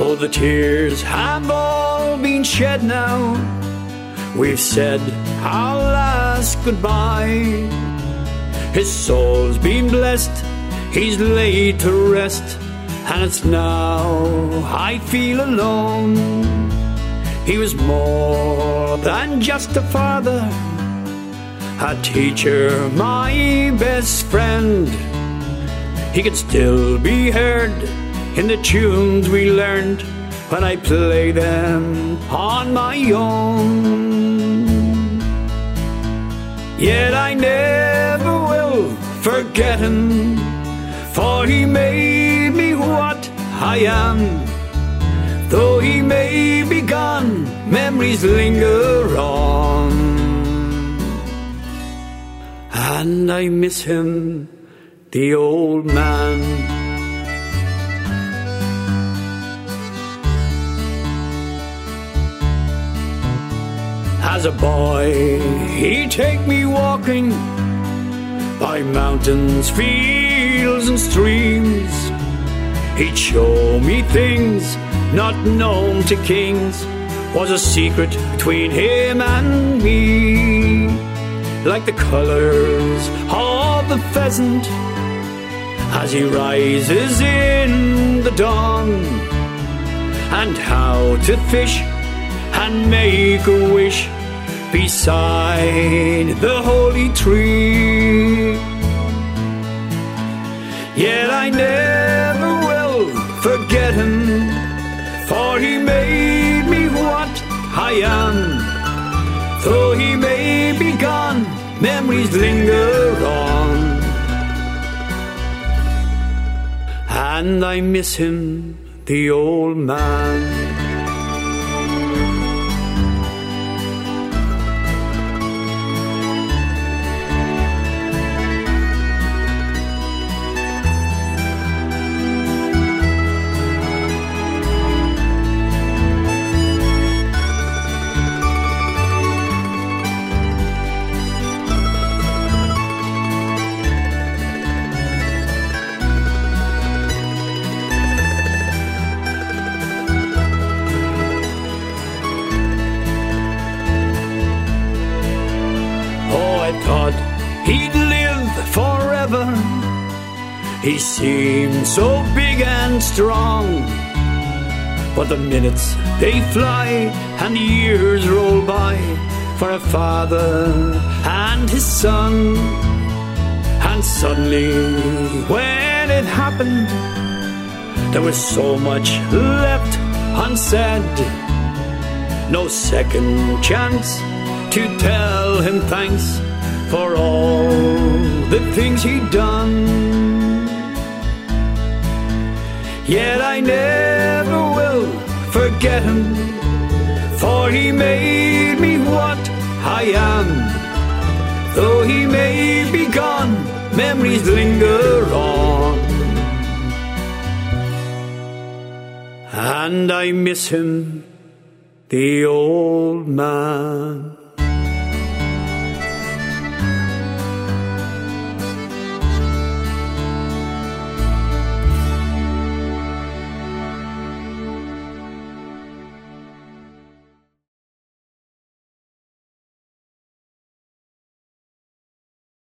Oh, the tears have all been shed now. We've said our last goodbye. His soul's been blessed, he's laid to rest, and it's now I feel alone. He was more than just a father, a teacher, my best friend. He could still be heard in the tunes we learned when I play them on my own. Yet I never will forget him, for he made me what I am. Though he may be gone, memories linger on, and I miss him, the old man. As a boy, he'd take me walking by mountains, fields and streams. He'd show me things not known to kings, was a secret between him and me. Like the colours of the pheasant as he rises in the dawn, and how to fish and make a wish beside the holy tree. Yet I never will forget him, for he made me what I am. Though he may be gone, memories linger on, and I miss him, the old man. He'd live forever. He seemed so big and strong, but the minutes they fly and the years roll by for a father and his son. And suddenly when it happened, there was so much left unsaid. No second chance to tell him thanks for all the things he'd done. Yet I never will forget him, for he made me what I am. Though he may be gone, memories linger on, and I miss him, the old man.